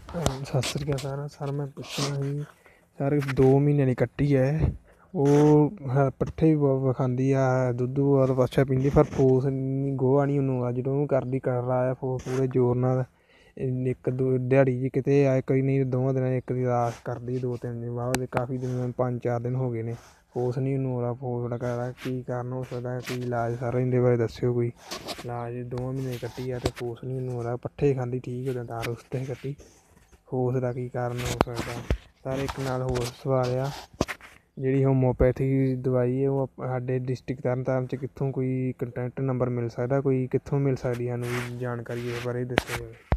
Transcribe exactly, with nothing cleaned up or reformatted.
ਸਤਿ ਸ਼੍ਰੀ ਅਕਾਲ sir. Sir ਮੈਂ ਪੁੱਛਣਾ ਸੀ ਸਰ, ਦੋ ਮਹੀਨੇ ਦੀ ਕੱਟੀ ਹੈ, ਉਹ ਹ ਪੱਠੇ ਵੀ ਬਹੁਤ ਵਿਖਾਉਂਦੀ ਆ, ਦੁੱਧ ਬਹੁਤ ਅੱਛਾ ਪੀਂਦੀ, ਪਰ ਫੋਸ ਨਹੀਂ ਗੋਹਾ ਨਹੀਂ ਉਹਨੂੰ ਆ, ਜਦੋਂ ਉਹਨੂੰ ਕਰਦੀ ਕਰ ਲਾਇਆ ਫੋਸ ਪੂਰੇ ਜ਼ੋਰ ਨਾਲ। ਇੱਕ ਦੋ ਦਿਹਾੜੀ ਜਿਹੀ ਕਿਤੇ ਆਏ ਕਈ ਨਹੀਂ ਦੋਵਾਂ ਦਿਨਾਂ ਇੱਕ ਦੀ ਰਾਸ ਕਰਦੀ, ਦੋ ਤਿੰਨ ਦਿਨ ਬਾਅਦ ਕਾਫੀ ਦਿਨ ਪੰਜ ਚਾਰ ਦਿਨ ਹੋ ਗਏ ਨੇ ਫੋਸ ਨਹੀਂ ਉਹਨੂੰ ਆਉਂਦਾ। ਫੋਸ ਕਰਦਾ ਕੀ ਕਾਰਨ ਹੋ ਸਕਦਾ, ਕੀ ਇਲਾਜ ਸਰ ਇਹਦੇ ਬਾਰੇ ਦੱਸਿਓ ਕੋਈ ਇਲਾਜ। ਦੋਵਾਂ ਮਹੀਨੇ ਕੱਟੀ ਆ ਅਤੇ ਫੋਸ ਨਹੀਂ ਉਹਨੂੰ ਆਉਂਦਾ, ਪੱਠੇ ਖਾਂਦੀ ਠੀਕ ਹੋ ਜਾਂਦਾ ਤਾਂ ਉਸ 'ਤੇ ਕੱਟੀ, ਫੋਸ ਦਾ ਕੀ ਕਾਰਨ ਹੋ ਸਕਦਾ ਸਰ। ਇੱਕ ਨਾਲ ਹੋਰ ਸਵਾਲ ਆ, ਜਿਹੜੀ ਹੋਮੋਪੈਥੀ ਦਵਾਈ ਹੈ ਉਹ ਸਾਡੇ ਡਿਸਟ੍ਰਿਕਟ ਤਰਨ ਤਾਰਨ 'ਚ ਕਿੱਥੋਂ ਕੋਈ ਕੰਟੈਕਟ ਨੰਬਰ ਮਿਲ ਸਕਦਾ, ਕੋਈ ਕਿੱਥੋਂ ਮਿਲ ਸਕਦੀ ਸਾਨੂੰ ਜਾਣਕਾਰੀ ਇਸ ਬਾਰੇ ਦੱਸਿਆ ਜਾਵੇ।